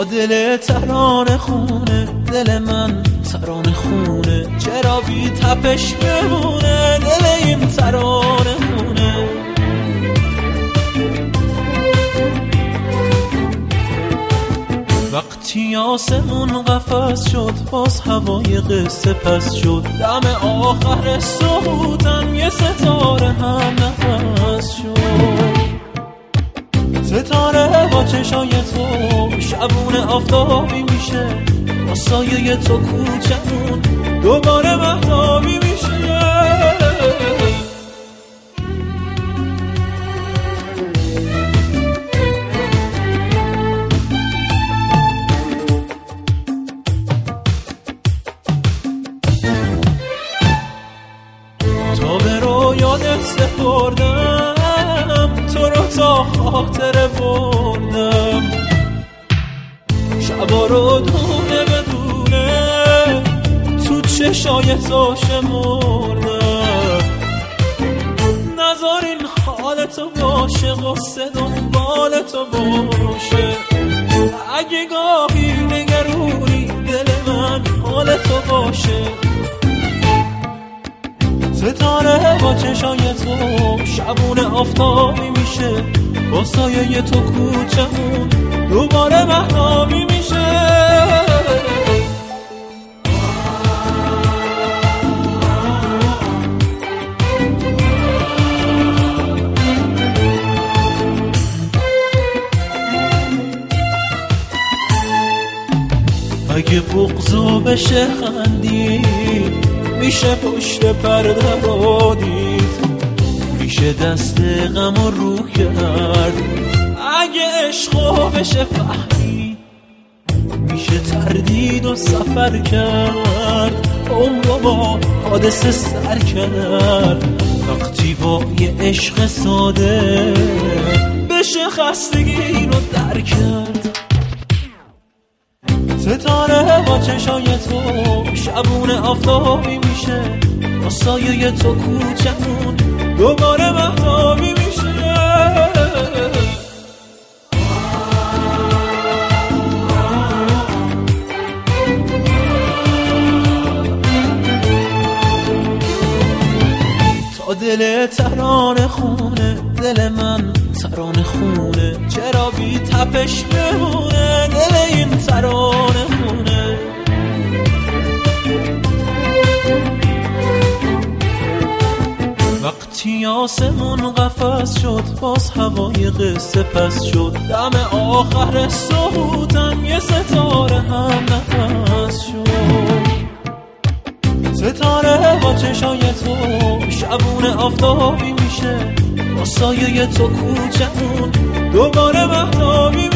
تا دل ترانه خونه، دل من ترانه خونه، چرا بی تپش بمونه دل این ترانه خونه. وقتی آسمون قفس شد باز هوای قصه پس شد، دم آخر صبحتن یه ستاره هم نفس شد. ستاره با چشای تو شبونه آفتابی میشه، با سایه تو کوچمون دوباره مهتابی میشه. تا به رو یادت سپردم، تو رو تا خاطره بردم، شبا رو دونه بدونه تو چشای تو شمردم. نذار این حالتو باشه، قصه دنبالتو باشه، اگه گاهی نگرونی دل من حالتو باشه. ستاره با چشای تو شبونه آفتابی میشه، با سایه تو کوچمون دوباره مهتابی میشه. اگه بغضو بشه خندید، میشه پشت پرده رو دید، میشه دست غم رو کرد. اگه عشقو بشه فهمید، میشه تردید و سفر کرد، عمرو با حادثه سر کرد. وقتی با یه عشق ساده بشه خستگی رو در کرد. ستاره با چشای تو شبونه آفتابی میشه، با سایه تو کوچمون دوباره مهتابی میشه. تا دل ترانه خونه، دل من ترانه خونه، چرا بی تپش بمونه دل این ترانه خونه. وقتی آسمون قفس شد باز هوای قصه پس شد، دم آخر صبحتن یه ستاره هم نفس شد. ستاره با چشای تو شبونه آفتابی میشه، با سایه تو کوچمون دوباره مهتابی